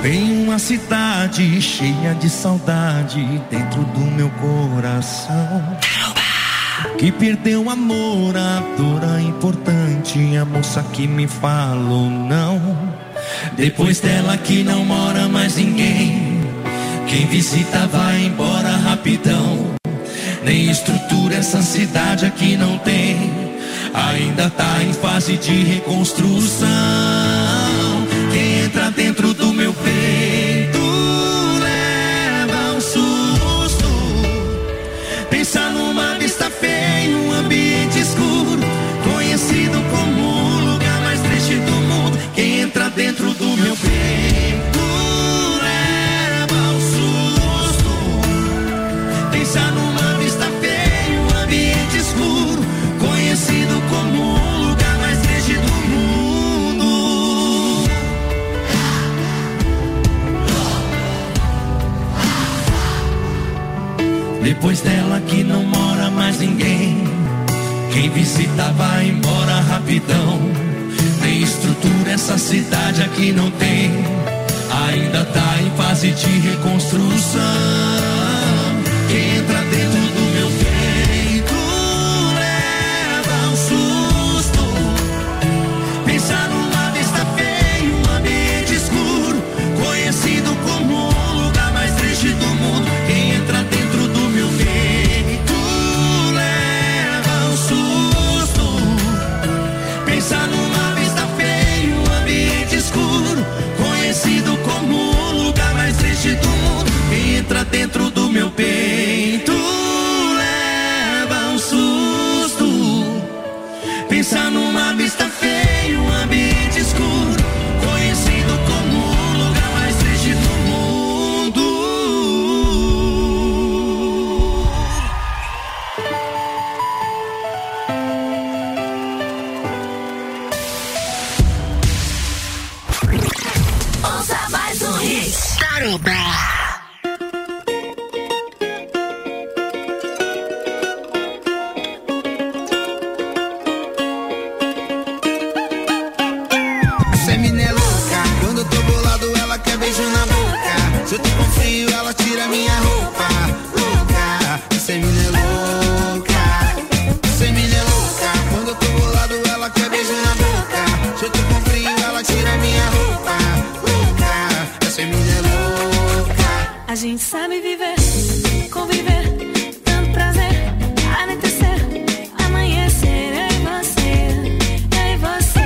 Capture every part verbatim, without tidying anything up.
Tem uma cidade cheia de saudade dentro do meu coração, que perdeu amor, a dor importante, a moça que me falou não. Depois dela que não mora mais ninguém, quem visita vai embora rapidão. Nem estrutura essa cidade aqui não tem, ainda tá em fase de reconstrução. Quem entra dentro do meu peito leva um susto, pensa numa vista feia, um ambiente escuro, conhecido como o lugar mais triste do mundo. Quem entra dentro do meu peito leva um susto, pensa numa vista feia, um ambiente escuro, conhecido como o lugar mais triste do mundo. Depois dela que não mora mais ninguém, quem visita vai embora rapidão. Nem estrutura essa cidade aqui não tem, ainda tá em fase de reconstrução. Quem entra dentro do meu peito leva um susto, pensa numa vista feia, um ambiente escuro, conhecido como o lugar mais triste do mundo. Quem entra dentro do meu peito leva um susto, pensa numa vista feia, um ambiente escuro, conhecido como o lugar mais triste do mundo. Quem entra dentro do meu peito leva um susto, pensa numa vista feia, um ambiente escuro, conhecido como o lugar mais triste do mundo. Ouça mais um hit. Tarobá. Essa mina é louca, quando eu tô bolado ela quer beijo na boca. Se eu tô com frio ela tira minha roupa. Louca, essa mina é louca. Essa mina é louca, quando eu tô bolado ela quer beijo na boca. Se eu tô com frio ela tira minha roupa. Louca, essa mina é louca. A gente sabe viver, conviver, tanto prazer, anoitecer, amanhecer, eu e você, eu e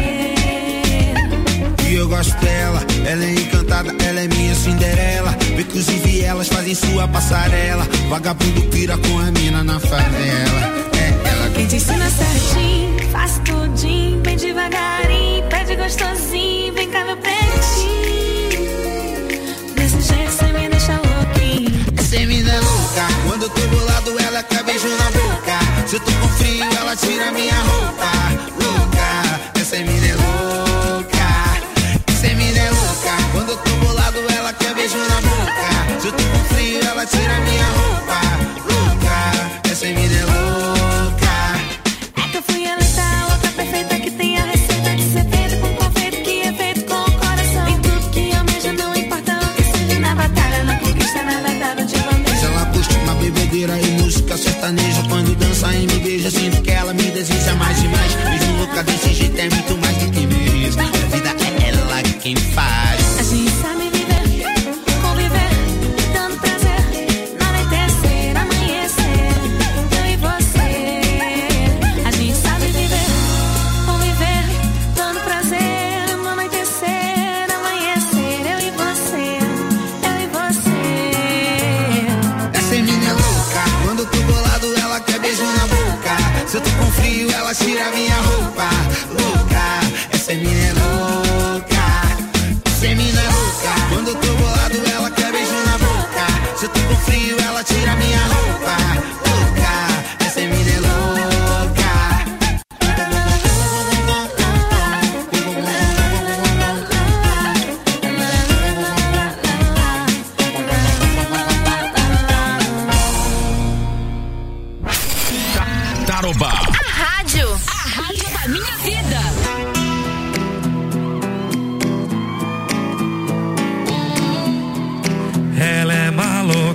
você. E eu gosto dela, ela é encantada, ela é minha Cinderela. Inclusive elas fazem sua passarela. Vagabundo pira com a mina na favela. É ela Quem te ensina certinho, faz tudinho, bem devagarinho, pede gostosinho, vem cá meu pretinho. Desse jeito cê me deixa louquinho. Essa mina é louca, quando eu tô bolado ela quer beijo na boca. Se eu tô com frio ela tira minha roupa. Louca, essa mina é louca. Essa mina é louca, quando eu tô bolado ela quer beijo na boca. Se eu tô com frio ela tira minha roupa. Louca, essa mina é louca. É que eu fui eleita a outra perfeita que tem a receita de ser feita com confeito, que é feito com o coração. Tem tudo que almeja, não importa o que seja na batalha, na conquista, na verdade, de bandeja. Se ela curte uma bebedeira e música sertaneja, quando dança e me beija, sinto que ela me deseja mais e mais. Mesmo louca desse jeito é muito mais do que mereço. A vida é ela quem faz. A gente sabe viver, conviver, dando prazer, anoitecer, amanhecer, eu e você. A gente sabe viver, conviver, dando prazer, anoitecer, amanhecer, eu e você, eu e você. Essa mina é louca, quando eu tô bolado ela quer beijo na boca. Se eu tô com frio ela tira minha roupa. Louca, essa mina é louca. Essa mina é louca, quando eu tô bolado ela quer beijo na boca. Se eu tô com frio ela tira minha roupa. Louca, essa mina é louca. Tarobá. A rádio. A rádio da minha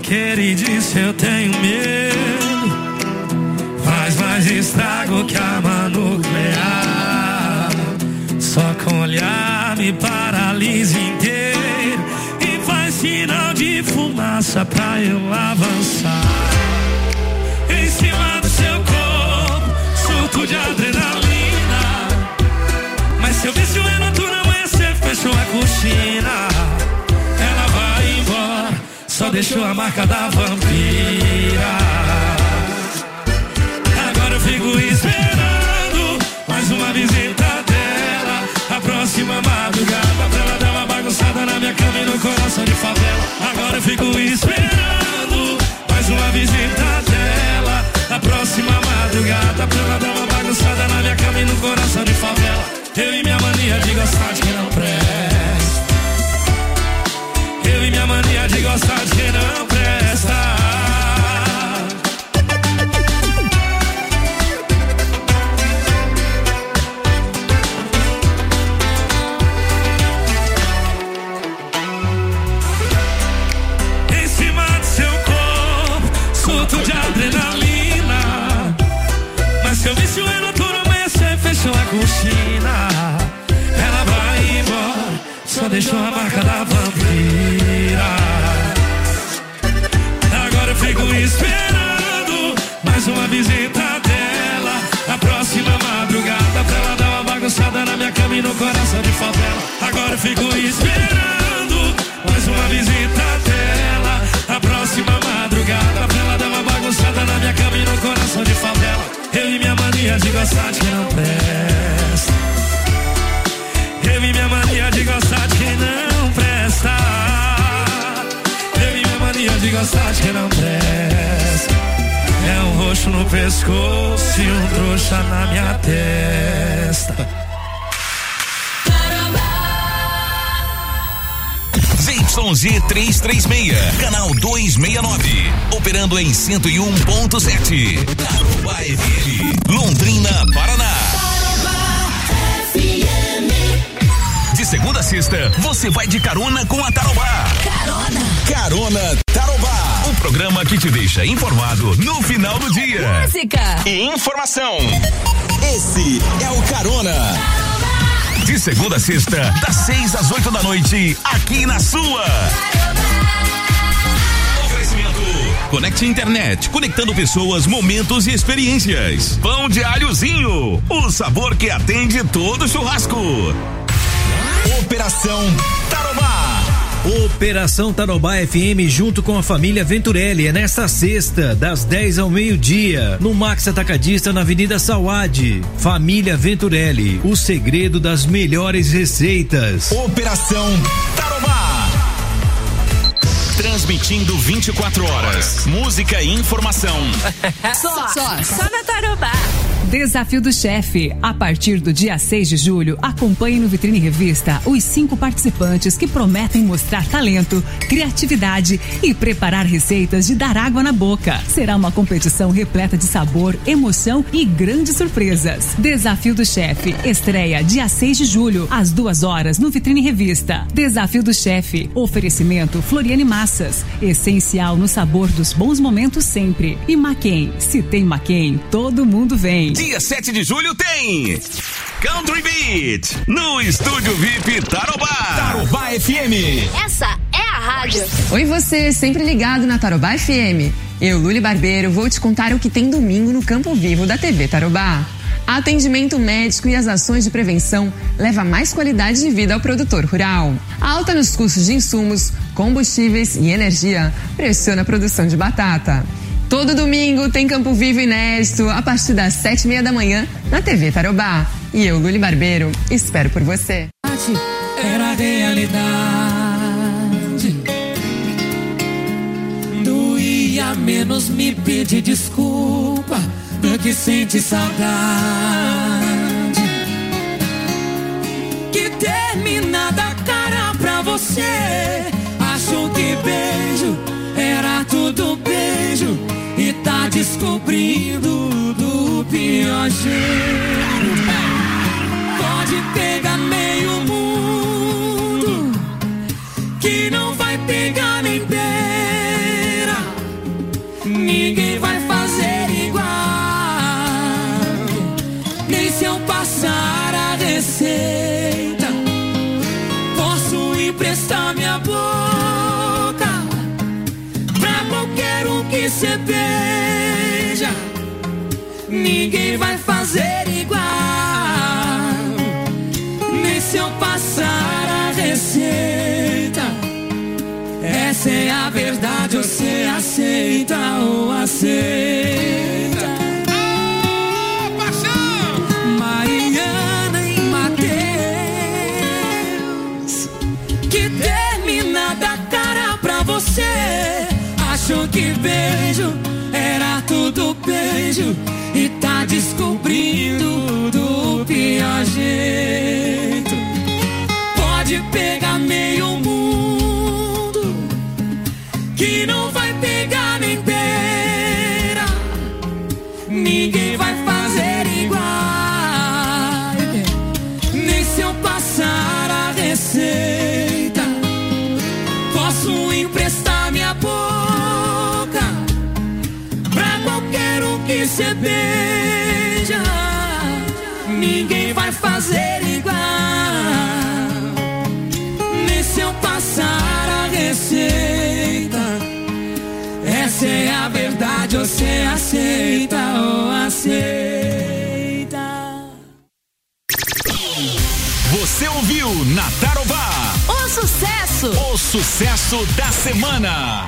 queridíssima, eu tenho medo. Faz mais estrago que arma nuclear. Só com olhar me paralisa inteiro e faz sinal de fumaça pra eu avançar. Em cima do seu corpo, surto de adrenalina. Mas seu vício é noturno, amanhecer, fechou a cortina. Ela vai embora, só deixou a marca da vampira. Agora eu fico esperando mais uma visita dela. A próxima madrugada pra ela dar uma bagunçada na minha cama e no coração de favela. Agora eu fico esperando mais uma visita dela. A próxima madrugada pra ela dar uma bagunçada na minha cama e no coração de favela. Eu e minha mania de gostar de quem não presta. Eu e minha mania de gostar de quem não presta. Em cima do seu corpo, surto de adrenalina. Mas seu vício é noturno, amanhecer, fechou a cortina. Ela vai embora, só deixou a marca da vampira. Agora eu fico esperando mais uma visita dela. A próxima madrugada pra ela dar uma bagunçada na minha cama e no coração de favela. Agora eu fico esperando mais uma visita dela. A próxima madrugada pra ela dar uma bagunçada na minha cama e no coração de favela. Eu e minha mania de gostar de quem não presta. Eu e minha mania de gostar de quem não presta. Eu e minha mania de gostar de quem não presta. É um roxo no pescoço e um trouxa na minha testa. Z Y Z trezentos e trinta e seis, canal duzentos e sessenta e nove, operando em cento e um ponto sete. Tarobá F M, Londrina, Paraná. De segunda a sexta, você vai de carona com a Tarobá. Carona. Carona Tarobá, o programa que te deixa informado no final do dia. Música e informação. Esse é o Carona. De segunda a sexta, das seis às oito da noite, aqui na sua. Oferecimento Conecte Internet, conectando pessoas, momentos e experiências. Pão de alhozinho, o sabor que atende todo churrasco. Operação Tarobá. Operação Tarobá F M junto com a família Venturelli é nesta sexta, das dez ao meio-dia, no Max Atacadista na Avenida Sauad. Família Venturelli, o segredo das melhores receitas. Operação Tarobá. Transmitindo vinte e quatro horas. Música e informação. Só, só, só na Tarobá. Desafio do Chefe. A partir do dia seis de julho, acompanhe no Vitrine Revista os cinco participantes que prometem mostrar talento, criatividade e preparar receitas de dar água na boca. Será uma competição repleta de sabor, emoção e grandes surpresas. Desafio do Chefe. Estreia dia seis de julho, às duas horas, no Vitrine Revista. Desafio do Chefe. Oferecimento Floriane Massas. Essencial no sabor dos bons momentos sempre. E Maquem. Se tem Maquem, todo mundo vem. Dia sete de julho tem Country Beat no Estúdio V I P Tarobá. Tarobá F M. Essa é a rádio. Oi você, sempre ligado na Tarobá F M. Eu, Luli Barbeiro, vou te contar o que tem domingo no Campo Vivo da T V Tarobá. Atendimento médico e as ações de prevenção levam mais qualidade de vida ao produtor rural. A alta nos custos de insumos, combustíveis e energia pressiona a produção de batata. Todo domingo tem Campo Vivo inédito a partir das sete e meia da manhã na T V Tarobá. E eu, Luli Barbeiro, espero por você. Era a realidade. Doía menos me pedir desculpa do que sente saudade. Que terminada a cara pra você. Achou que beijo era tudo beijo e tá descobrindo do pior jeito. Pode pegar meio mundo que não vai pegar nem beira. cê beija, ninguém vai fazer igual. Nem se eu passar a receita, essa é a verdade, você aceita ou aceita? Oh, paixão! Mariana e Mateus, que termina da cara pra você. Achou que beijo era tudo beijo e tá descobrindo do pior jeito. Pode pegar meio mundo, que não vai pegar nem beira, ninguém vai fazer igual. Nem se eu passar a receita, posso emprestar minha boca pra qualquer um que cê beija, ninguém vai fazer igual. Nem se eu passar a receita, essa é a verdade, você aceita ou aceita? Você ouviu na Tarobá O sucesso! o sucesso da semana.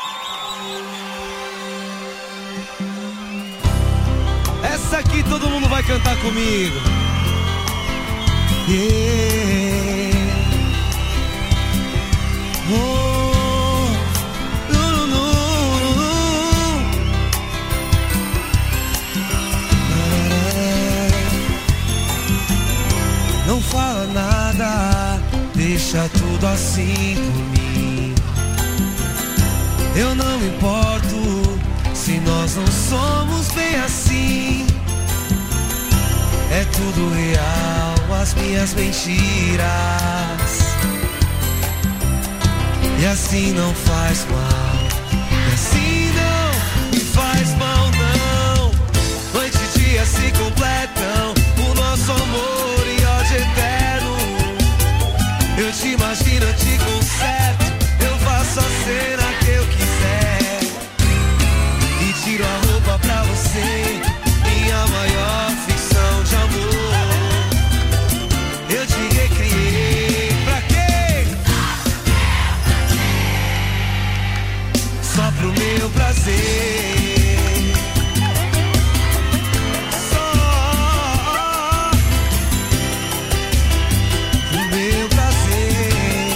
Essa aqui todo mundo vai cantar comigo. Yeah. Oh. No, no, no, no. Não fala nada, deixa tudo assim por mim. Eu não me importo se nós não somos bem assim. É tudo real, as minhas mentiras. E assim não faz mal, e assim não me faz mal não. Noite e dia se completam, o nosso amor e ódio eterno. Eu te imagino, eu te conserto, eu faço a cena que eu quiser. E tiro a roupa pra você, minha maior ficção de amor. Eu te recriei, pra quê? Só pro meu prazer. Só pro meu prazer.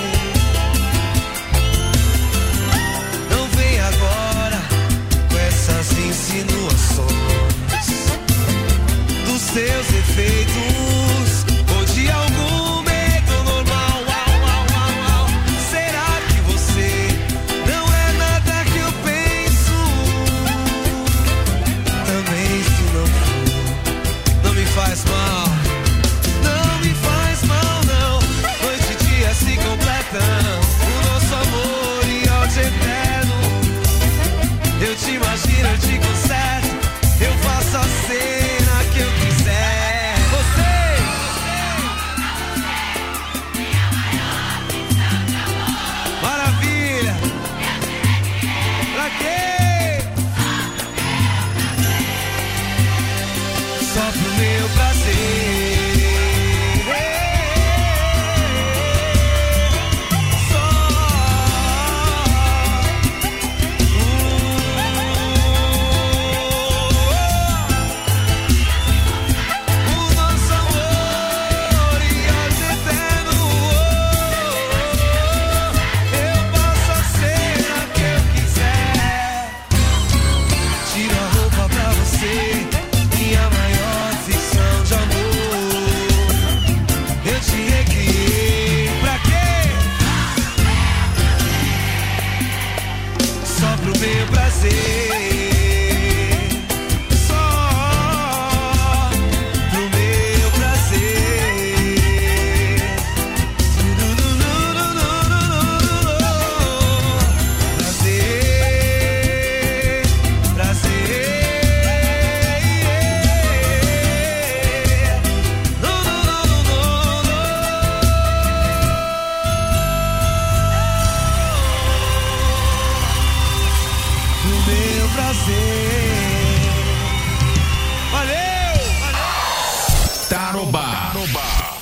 Não vem agora com essas insinuações dos seus efeitos ou de algum medo normal. Uau, uau, uau, uau. Será que você não é nada que eu penso? prazer. Valeu! Valeu! Tarobá. Tarobá.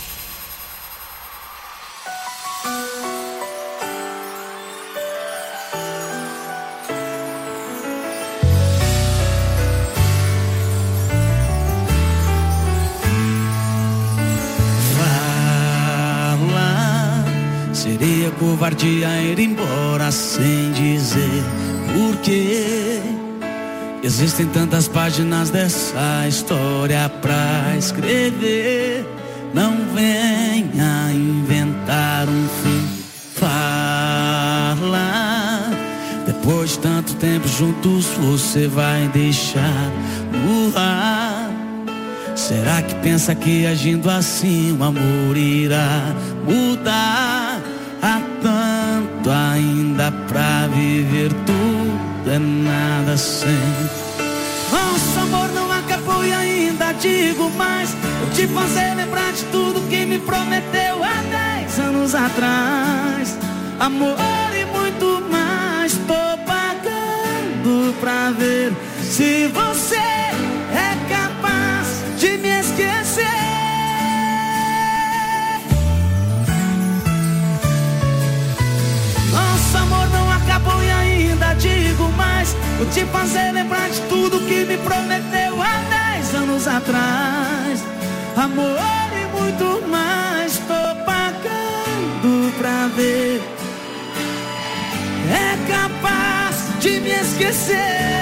Seria covardia ir embora sem dizer por quê. Existem tantas páginas dessa história pra escrever. Não venha inventar um fim. Fala. Depois de tanto tempo juntos, você vai deixar no ar. Será que pensa que agindo assim o amor irá mudar? Há tanto ainda pra viver, tudo é nada sem. Nosso amor não acabou e ainda digo mais. Vou te fazer lembrar de tudo que me prometeu há dez anos atrás. Amor e muito mais. Tô pagando pra ver se você é capaz de me esquecer. Nosso amor não acabou e ainda digo mais. Vou te fazer lembrar de tudo que me prometeu há dez anos atrás. Amor e muito mais. Tô pagando pra ver. É capaz de me esquecer.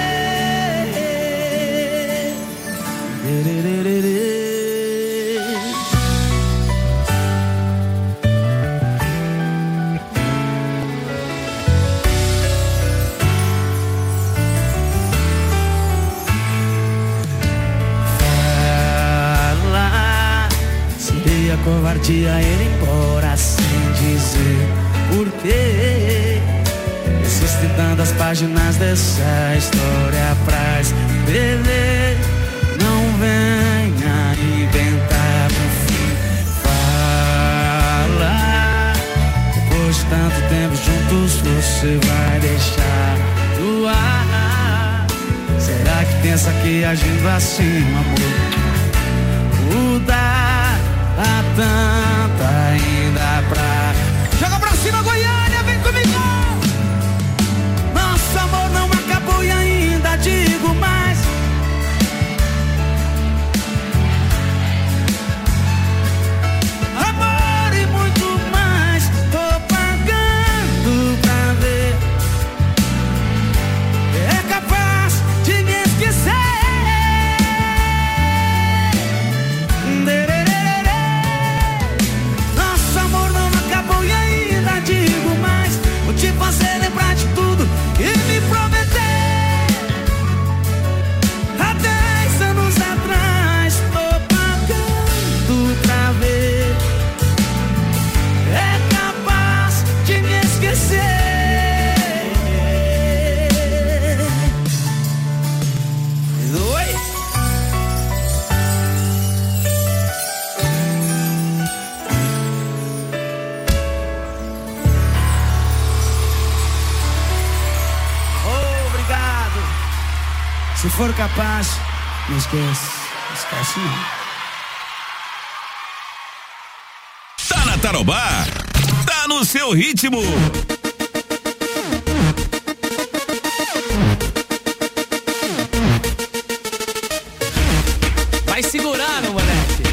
Fala, seria covardia ir embora sem dizer por quê. Existem tantas páginas dessa história pra escrever. Não venha inventar um fim. Fala. Depois de tanto tempo juntos, você vai deixar no ar. Será que pensa que agindo assim o amor muda? Há tanto ainda pra... Joga pra cima, Goiânia, vem comigo! Nosso amor não acabou e ainda digo mais. Amor e muito mais. Tô pagando pra ver. É capaz de me esquecer. Nosso amor não acabou e ainda digo mais. Vou te fazer lembrar de tudo que me prometeu há dez anos atrás. Tô pagando pra ver. É capaz de me esquecer. Oi? Obrigado. Se for capaz, não esquece. Não esquece não. Tá na Tarobá, tá no seu ritmo. Vai segurando, moleque.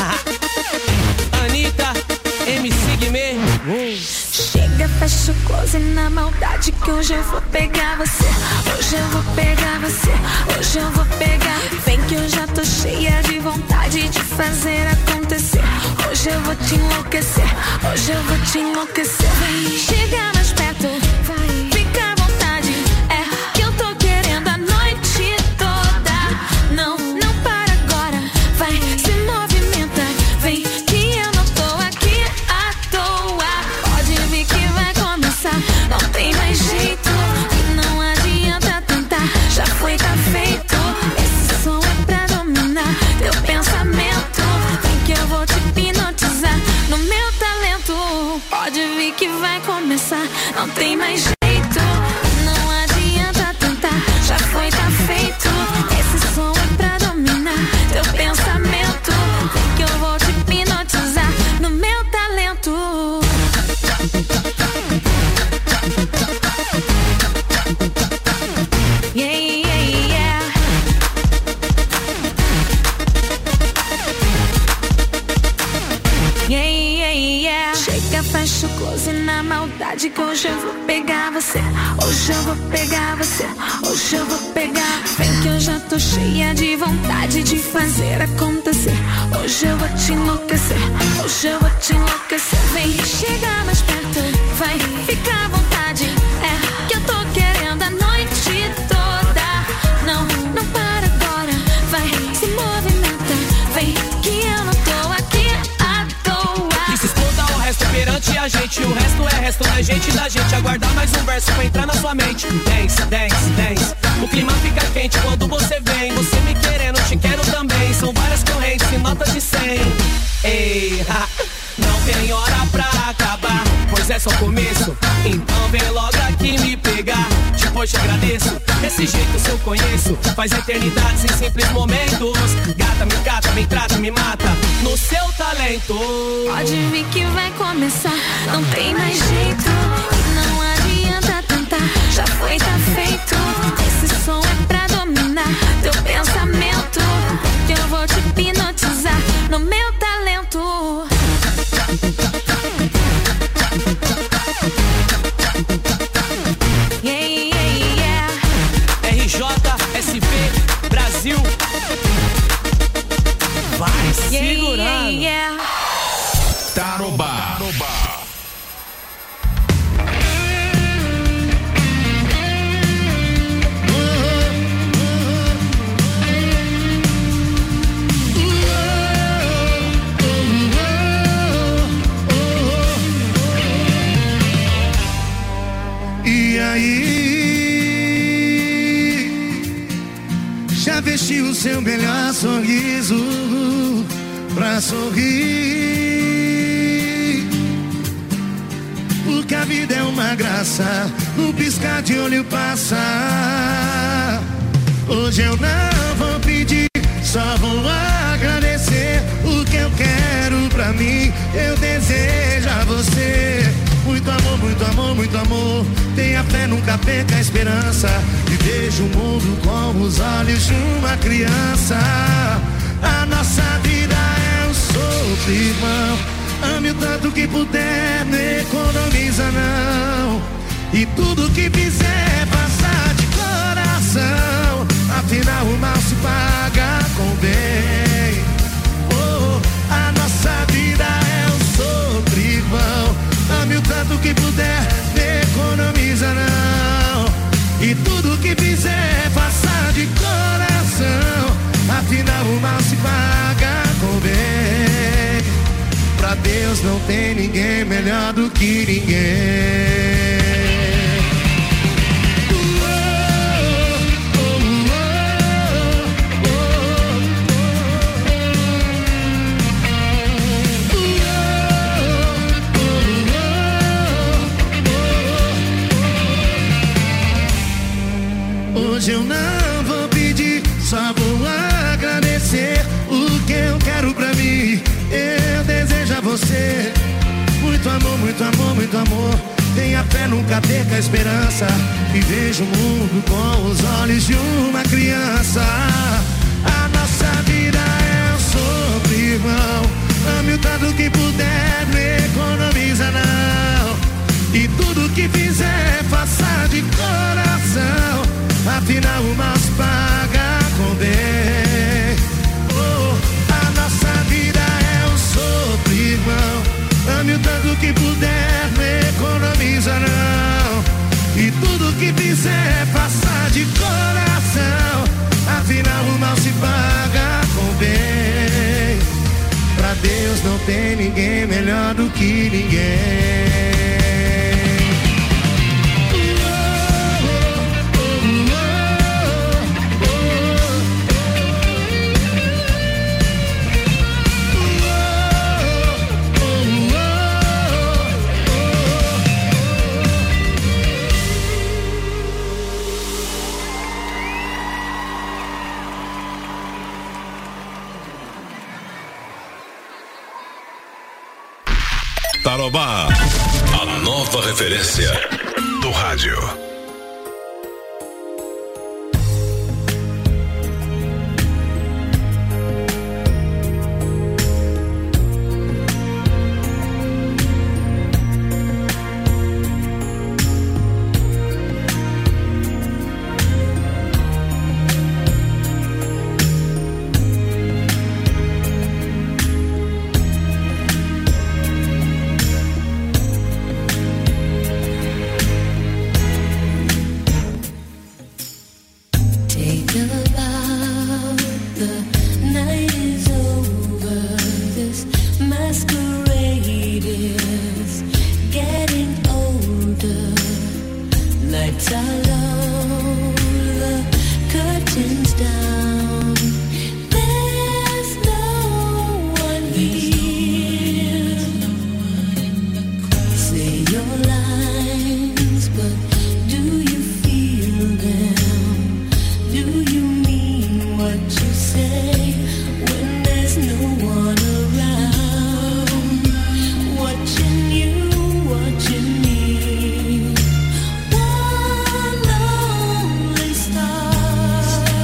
Anitta, M C Guimê. Chega, fecha o close na maldade que hoje eu vou pegar você. Hoje eu vou pegar você. Hoje eu vou pegar. Vem que eu já tô cheia de vontade de fazer acontecer. Hoje eu vou te enlouquecer. Hoje eu vou te enlouquecer. Vem, chega mais perto. Vai, fica à vontade. É que eu tô querendo a noite toda. Não, não para agora. Vai, se movimenta. Vem que eu não tô aqui à toa. Pode vir que vai começar. Não tem mais jeito. Não adianta tentar. Já foi, tá feito. Esse som é pra dominar teu pensamento. Vem que eu vou te hipnotizar no meu talento. Pode vir que vai começar. Não tem mais jeito. Não adianta tentar. Já foi, que hoje eu vou pegar você. Hoje eu vou pegar você. Hoje eu vou pegar. Vem que eu já tô cheia de vontade de fazer acontecer. Hoje eu vou te enlouquecer. Hoje eu vou te enlouquecer. Vem chegar mais perto. Vai ficar à vontade. É que eu tô querendo a noite toda. Não, não para agora. Vai, se movimenta. Vem que eu não tô aqui à toa. E se exploda o resto perante a gente. O resto é resto da gente, da gente. Aguardar mais um verso pra entrar na sua mente. Dance, dance, dance. O clima fica quente quando você vem. Você me querendo, te quero também. São várias correntes e notas de cem. Ei, ha, não tem hora pra acabar, pois é só o começo. Então vem logo aqui me pegar. Depois te agradeço. Desse jeito se eu conheço. Faz eternidades em simples momentos. Gata, me cata, me trata, me mata no seu talento. Pode vir que vai começar. Não tem mais jeito. E não adianta tentar. Já foi, tá feito. Esse som é pra dominar teu pensamento. Que eu vou te hipnotizar no meu talento. Yeah, yeah, yeah. R J, S P, Brasil. Vai segurando. Yeah, yeah. Tarobá. E aí, já vestiu o seu melhor sorriso pra sorrir? Porque a vida é uma graça, um piscar de olho passa. Hoje eu não vou pedir, só vou agradecer. O que eu quero pra mim, eu desejo a você. Muito amor, muito amor, muito amor. Tenha fé, nunca perca a esperança. E veja o mundo com os olhos de uma criança. A nossa vida é um sopro, irmão. Ame o tanto que puder, não economiza não. E tudo que fizer, faça de coração. Afinal o mal se paga com bem. Oh, a nossa vida é um sopro, irmão. Ame o tanto que puder, não economiza não. E tudo que fizer, faça de coração. Afinal o mal se paga com bem. Pra Deus não tem ninguém melhor do que ninguém. Hoje eu não vou pedir, só vou agradecer. O que eu quero pra mim, eu desejo a você. Muito amor, muito amor, muito amor. Tenha fé, nunca perca a esperança. E veja o mundo com os olhos de uma criança. A nossa vida é um sopro, irmão. Ame o tanto que puder, não economiza não. E tudo que fizer, faça de coração. Afinal o mal se paga com bem. Oh, a nossa vida é um sopro, irmão. Ame o tanto que puder, não economiza não. E tudo que fizer, faça de coração. Afinal o mal se paga com bem. Pra Deus não tem ninguém melhor do que ninguém. Tarobá, a nova referência do rádio. lights are low, the curtains down. There's no one here. Say your lines, but do you feel them? Do you mean what you say when there's no one around? Watching you, watching me. One lonely star.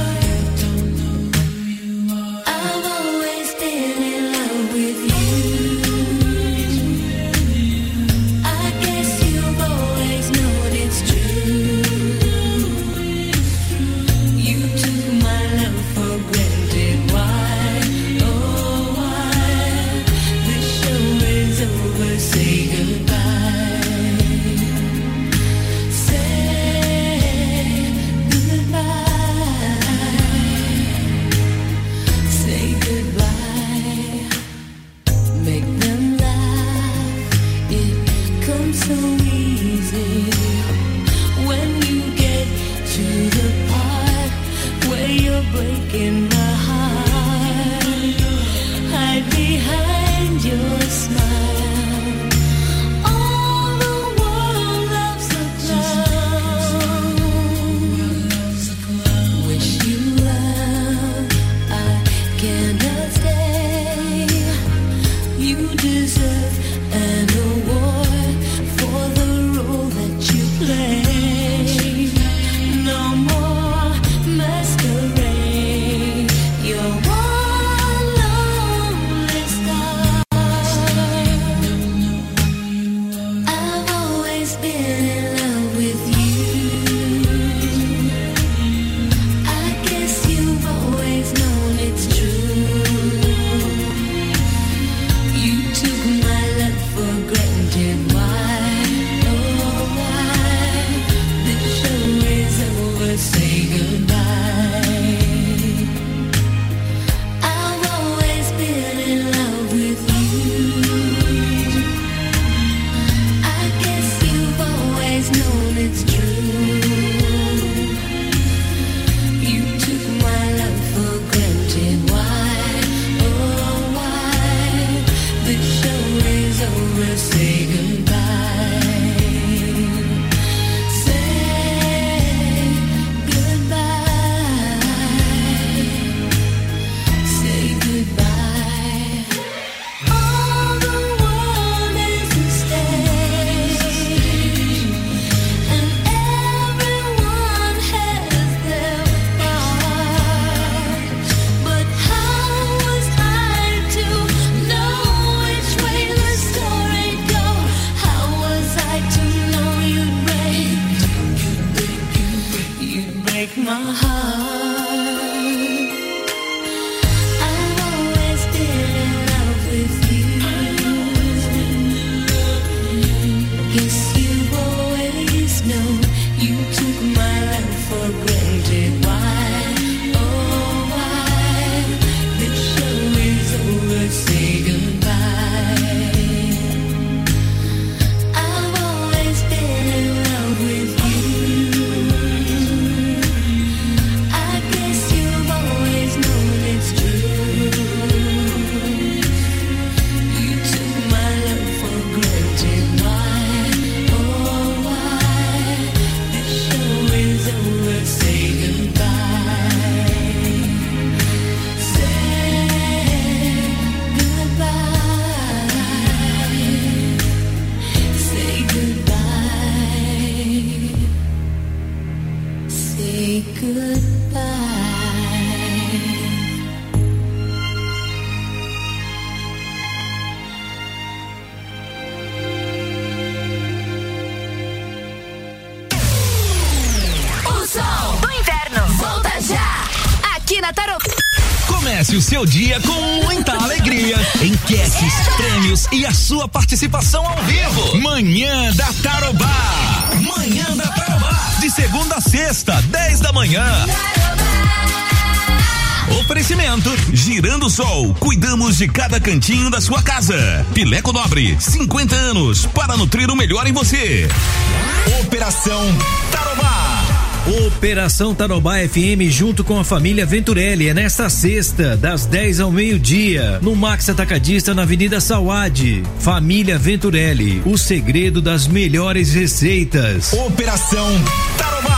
I've always been in love with you. I guess you've always known it's true. You took my love for granted. Why, oh why? The show is over. Say goodbye. Say goodbye. Say goodbye. Make them laugh. It comes so easy when you get to the part where you're breaking my heart. Hide behind your smile. All the world loves a clown. Wish you well, I cannot stay. You deserve an award for the role that you play. No more masquerade. You're one lonely star. I've always been in love with you. I guess you've always known it's true. You took my love for granted. Why, oh why? The show is over. Say goodbye. I've always been in love with you. I guess you've always known it's true. You took my love for granted. Why, oh why? The show is over. Say goodbye. Say goodbye. Say goodbye. All the world is a stage, and everyone has their part. But how was I to know which way the story go? How was I to know you'd break, you'd break my heart? I've always been in love with you. Guess you've always known. You took my love for granted. Why, oh why? The show is over. Say goodbye. I've always been in love with you. I guess you've always known it's true. You took my love for granted. Why, oh why? The show is over. Say goodbye. Say goodbye. Say goodbye. Say goodbye. O som do inverno volta já. Aqui na Tarô. Comece o seu dia com muita alegria, enquetes, prêmios e a sua participação ao vivo. Manhã da Tarobá. Manhã da Tarobá. De segunda a sexta, dez da manhã. Oferecimento Girando Sol, cuidamos de cada cantinho da sua casa. Pileco Nobre, cinquenta anos para nutrir o melhor em você. Operação Tarobá. Operação Tarobá F M junto com a família Venturelli é nesta sexta, das dez ao meio-dia, no Max Atacadista na Avenida Sauad. Família Venturelli, o segredo das melhores receitas. Operação Tarobá.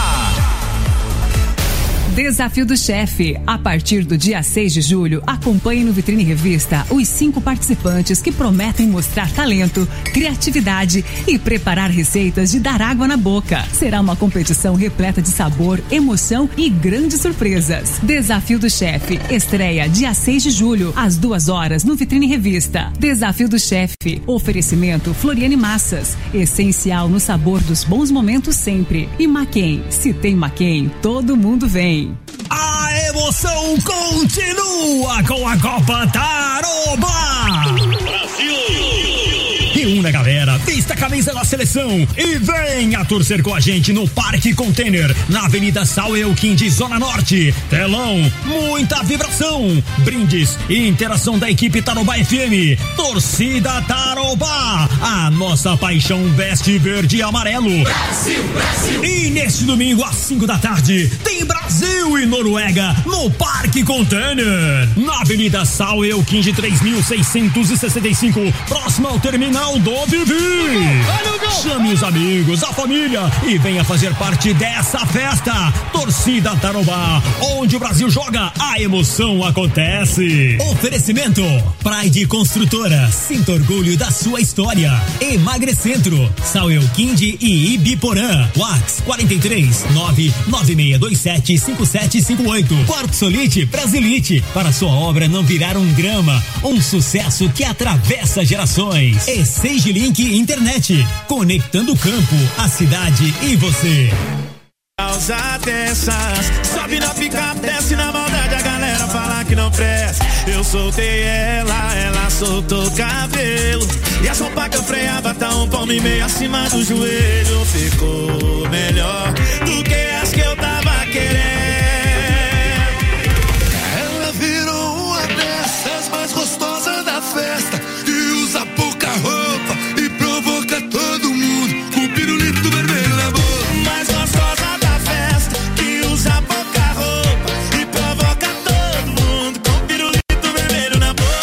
Desafio do Chefe. A partir do dia seis de julho, acompanhe no Vitrine Revista os cinco participantes que prometem mostrar talento, criatividade e preparar receitas de dar água na boca. Será uma competição repleta de sabor, emoção e grandes surpresas. Desafio do Chefe. Estreia dia seis de julho, às duas horas, no Vitrine Revista. Desafio do Chefe. Oferecimento Floriane Massas. Essencial no sabor dos bons momentos sempre. E Maquem. Se tem Maquem, todo mundo vem. A emoção continua com a Copa Tarobá. Reúna, galera, vista a camisa da seleção e venha torcer com a gente no Parque Container, na Avenida Sauelquim de Zona Norte. Telão, muita vibração, brindes e interação da equipe Tarobá F M. Torcida Tarobá, a nossa paixão veste verde e amarelo. Brasil, Brasil. E neste domingo às cinco da tarde tem Brasil e Noruega no Parque Container, na Avenida Sauelquim de três mil seiscentos e sessenta e cinco, próximo ao terminal do Vivi. Chame os amigos, a família e venha fazer parte dessa festa. Torcida Tarobá, onde o Brasil joga, a emoção acontece. Oferecimento Pride Construtora, sinta orgulho da sua história. Emagrecentro, Sauelquim e Ibiporã. Whats quarenta e três, nove nove seis dois sete, cinco sete cinco oito. Quartzolite Brasilite, para sua obra não virar um drama, um sucesso que atravessa gerações. E Sage Link Internet, conectando o campo, a cidade e você. Causa dessas, sobe na picape, desce na maldade, a galera fala que não presta. Eu soltei ela, ela soltou o cabelo, e a sopa que eu freava tá um palmo e meio acima do joelho. Ficou melhor do que as que eu tava querendo. Ela virou uma dessas mais gostosas da festa, que usa pouca roupa e provoca todo mundo com o pirulito vermelho na boca. Mais gostosa da festa, que usa pouca roupa e provoca todo mundo com o pirulito vermelho na boca.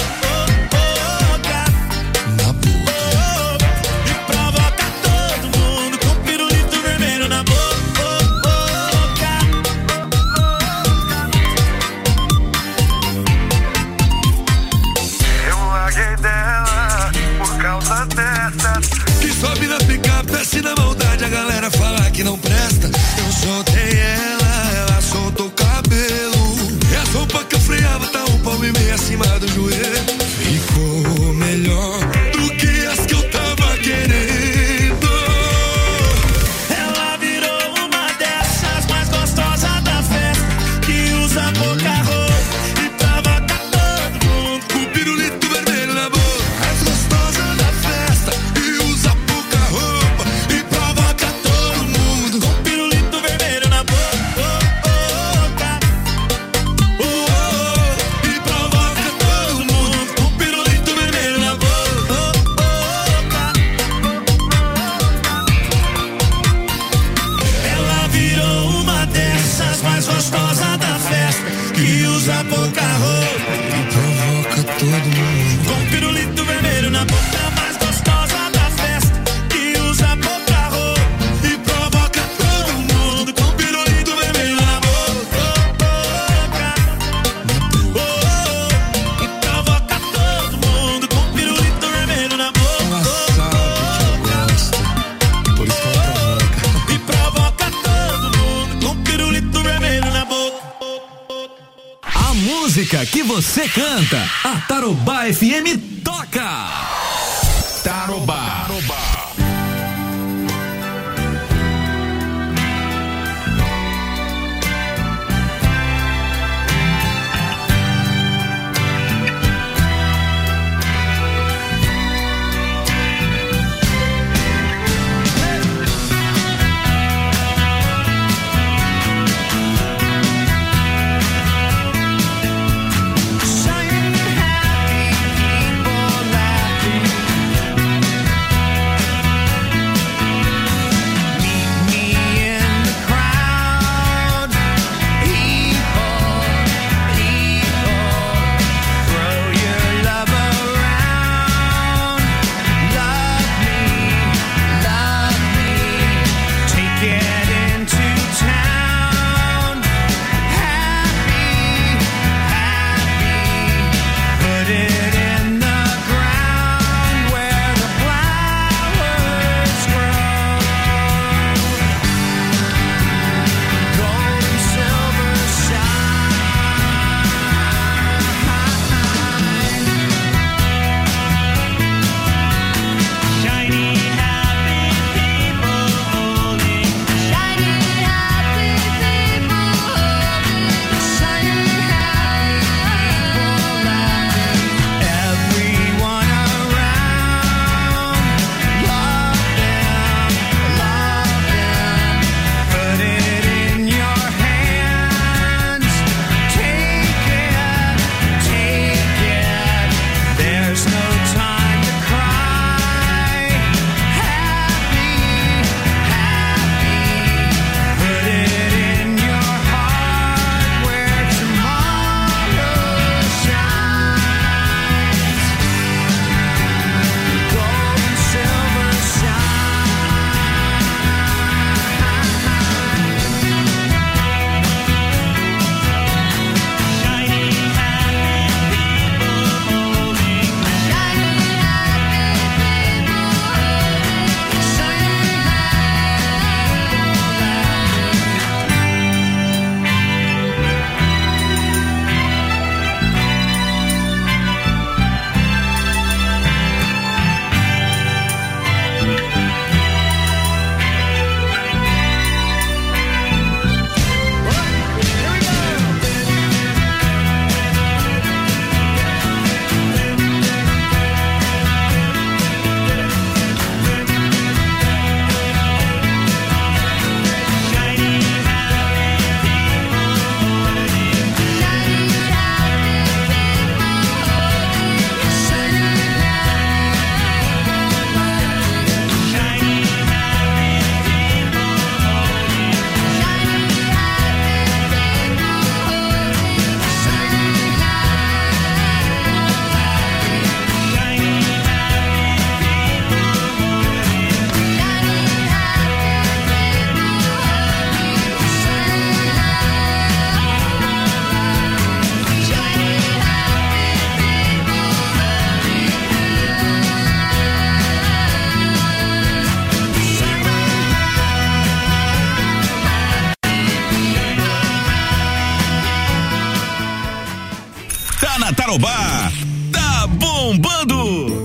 Na boca. E provoca todo mundo com o pirulito vermelho na boca. Eu larguei dela por causa dessas, que sobe na picape, desce na maldade, a galera fala que não presta. Eu soltei ela, ela soltou o cabelo, e a sopa que eu freava tá um palmo e meio acima do joelho. Ficou melhor do que as que eu tava querendo. Ela virou uma dessas mais gostosas da festa, que usa pouca roupa e provoca todo mundo com o pirulito vermelho na boca. Mais gostosa da festa, e usa pouca roupa e provoca todo mundo com o pirulito vermelho na boca. Oh, oh, e provoca todo mundo com o pirulito vermelho na boca. Ela virou uma dessas mais gostosas da festa, que usa pouca roupa e provoca todo mundo com o pirulito vermelho na boca. Mais gostosa da festa, que usa pouca roupa e provoca todo mundo com o pirulito vermelho na boca. Oh, oh, e provoca todo mundo com o pirulito vermelho na boca. Ela sabe que eu gosto, por isso que ela provoca. E provoca todo mundo com o pirulito vermelho na boca. A música que você canta, a Tarobá F M toca. Tarobá. Shining happy people laughing. Tarobá tá bombando.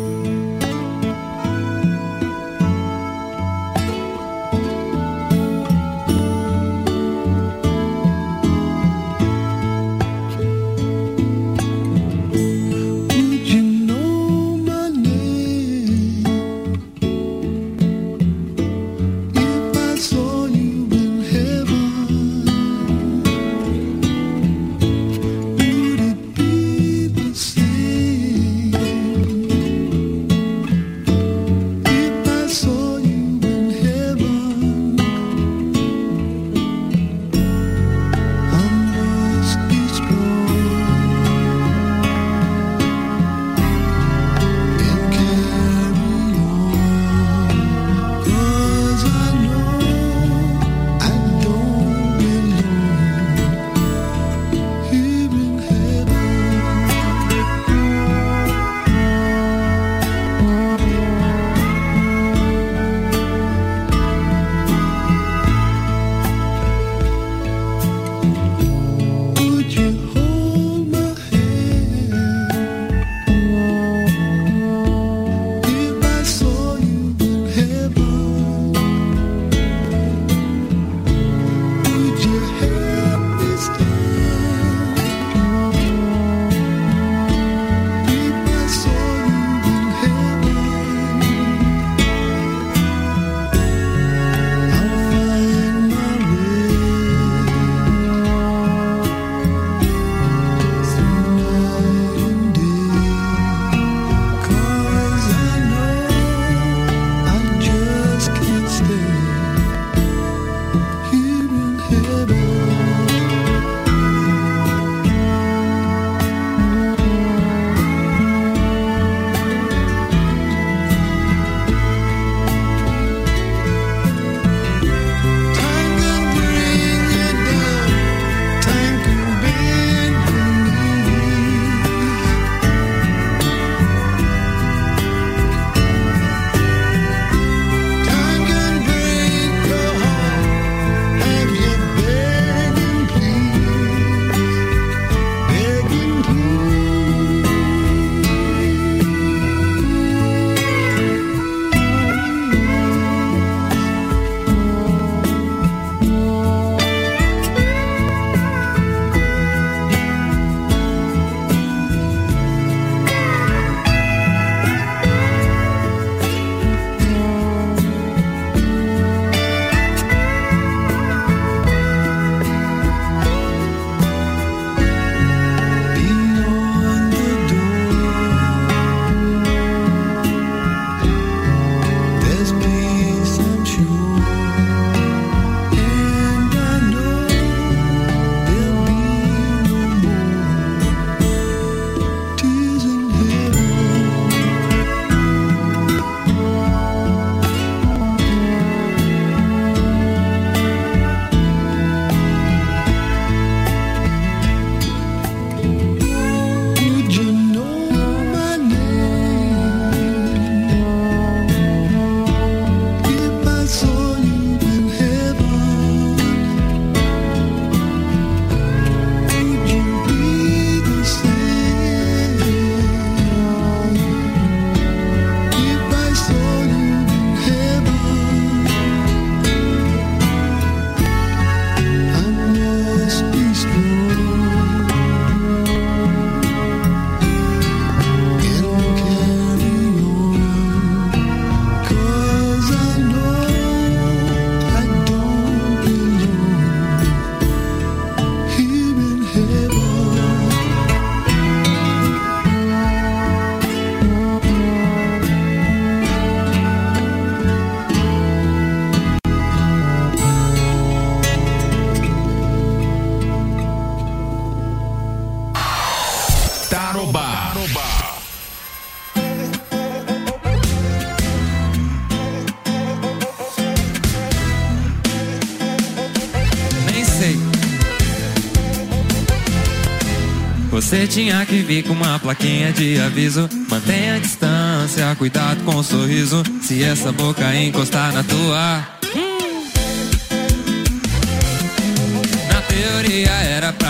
Você tinha que vir com uma plaquinha de aviso. Mantenha a distância, cuidado com o sorriso. Se essa boca encostar na tua, na teoria era pra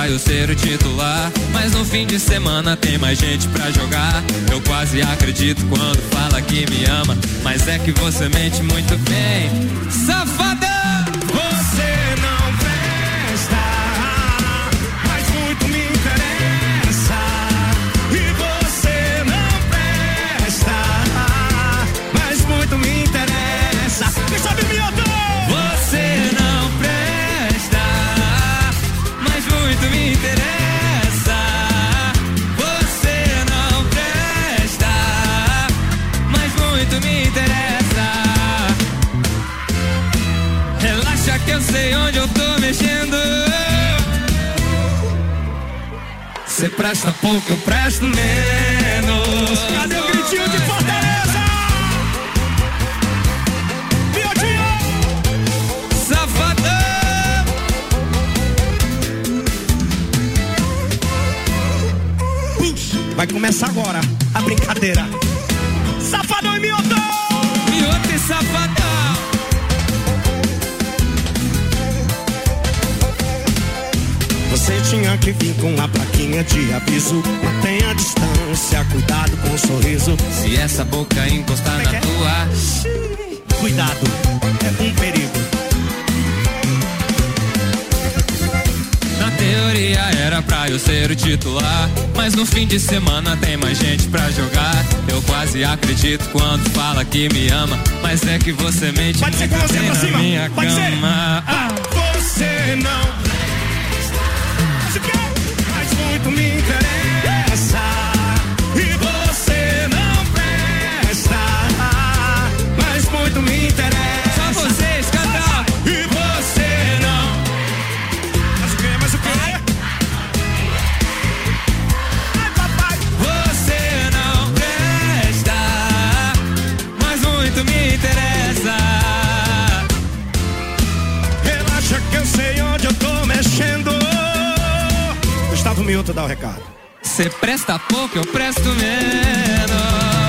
pra eu ser o titular, mas no fim de semana tem mais gente pra jogar. Eu quase acredito quando fala que me ama, mas é que você mente muito bem, safada. Você não presta, mas muito me interessa. E você não presta, mas muito me interessa. Quem sabe me Você não presta, mas muito me interessa. Você não presta, mas muito me interessa. Relaxa que eu sei onde eu tô mexendo. Cê presta pouco, eu presto menos. Cadê o gritinho de Fortaleza? Vai começar agora a brincadeira. Safadão e miotão! Miotão e safadão! Você tinha que vir com a plaquinha de aviso. Mantenha a distância, cuidado com o sorriso. Se essa boca encostar na é? tua, cuidado, é um perigo. Na teoria era pra eu ser o titular, mas no fim de semana tem mais gente pra jogar. Eu quase acredito quando fala que me ama, mas é que você mente Pode muito ser com você bem pra na cima. minha Pode cama. Ser. Ah, você não mas o quê? Mas muito me interessa. E você não presta, mas muito me interessa. Só vocês, cantar. E você não. Mas o quê? Mas o quê? Ai, papai. Você não presta, mas muito me interessa. Relaxa que eu sei onde eu tô mexendo. Gustavo Milton dá o recado. Cê presta pouco, eu presto menos.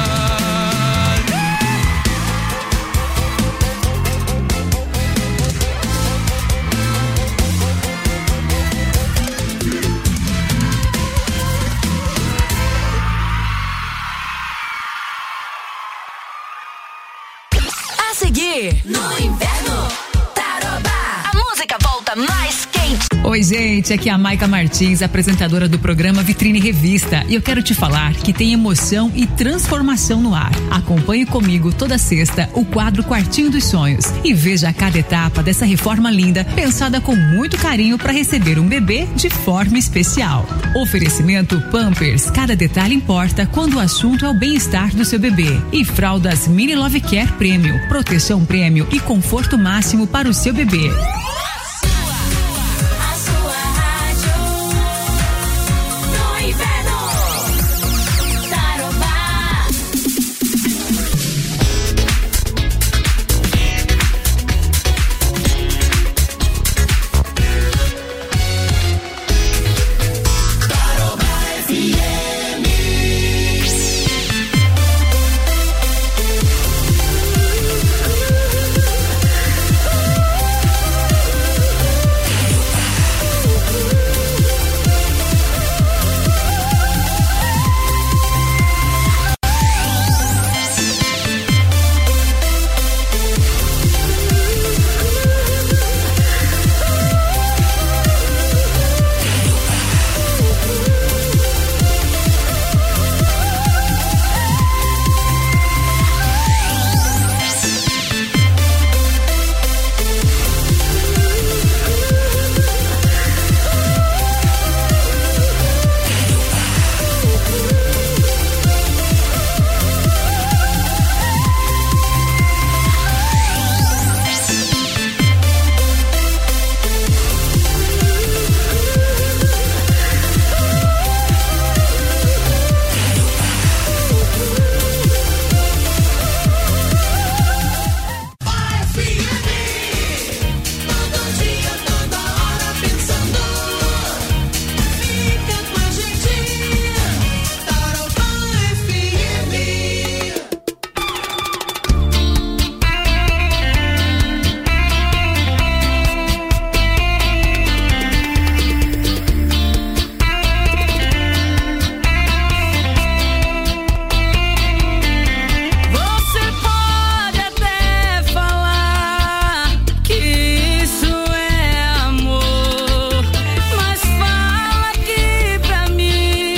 A seguir, no inverno, Tarobá. A música volta mais quente. Oi, gente, aqui é a Maica Martins, apresentadora do programa Vitrine Revista, e eu quero te falar que tem emoção e transformação no ar. Acompanhe comigo toda sexta o quadro Quartinho dos Sonhos e veja cada etapa dessa reforma linda, pensada com muito carinho para receber um bebê de forma especial. Oferecimento Pampers, cada detalhe importa quando o assunto é o bem-estar do seu bebê. E fraldas Mini Love Care Premium, proteção premium e conforto máximo para o seu bebê.